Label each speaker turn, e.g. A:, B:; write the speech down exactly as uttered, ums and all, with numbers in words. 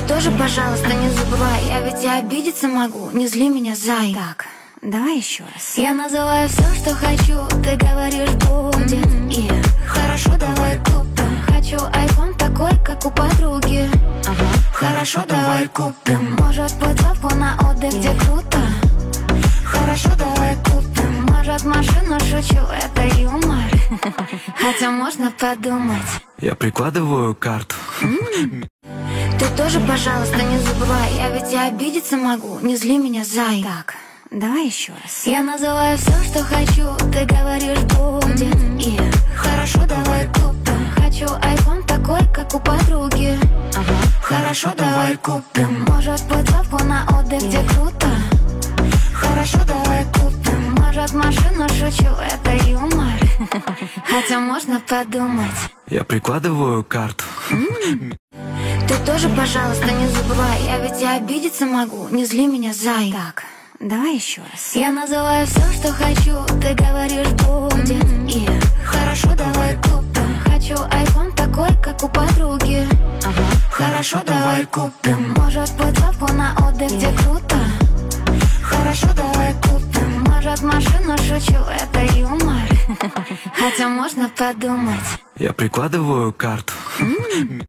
A: тоже, пожалуйста, не забывай. Я ведь и обидеться могу, не зли меня, зай.
B: Так, давай еще раз.
A: Я называю все, что хочу, ты говоришь будет. И хорошо, давай купим. Хочу айфон такой, как у подруги.
B: Ага.
A: Хорошо, давай купим. Может, путевку на отдых, где круто. Хорошо, давай купим. Может, машину, шучу, это юмор. Хотя можно подумать.
C: Я прикладываю карту.
A: Ты тоже, пожалуйста, не забывай. Я ведь и обидеться могу, не зли меня, зай.
B: Так, давай еще раз.
A: Я называю все, что хочу, ты говоришь будет. И хорошо, давай купим. Хочу айфон такой, как у подруги.
B: Ага.
A: Хорошо, давай купим. Может, путевку на отдых, где круто. Хорошо, давай купим. Может, машину, шучу, это юмор. Хотя можно подумать.
C: Я прикладываю карту.
A: Ты тоже, пожалуйста, не забывай. Я ведь и обидеться могу, не зли меня, зай.
B: Так, давай еще раз.
A: Я называю все, что хочу, ты говоришь будет. И хорошо, давай купим. Хочу айфон такой, как у подруги.
B: Ага.
A: Хорошо, давай купим. Может, путевку на отдых, где круто. Хорошо, давай купим. Может, машину, шучу, это юмор. Хотя можно подумать.
C: Я прикладываю карту.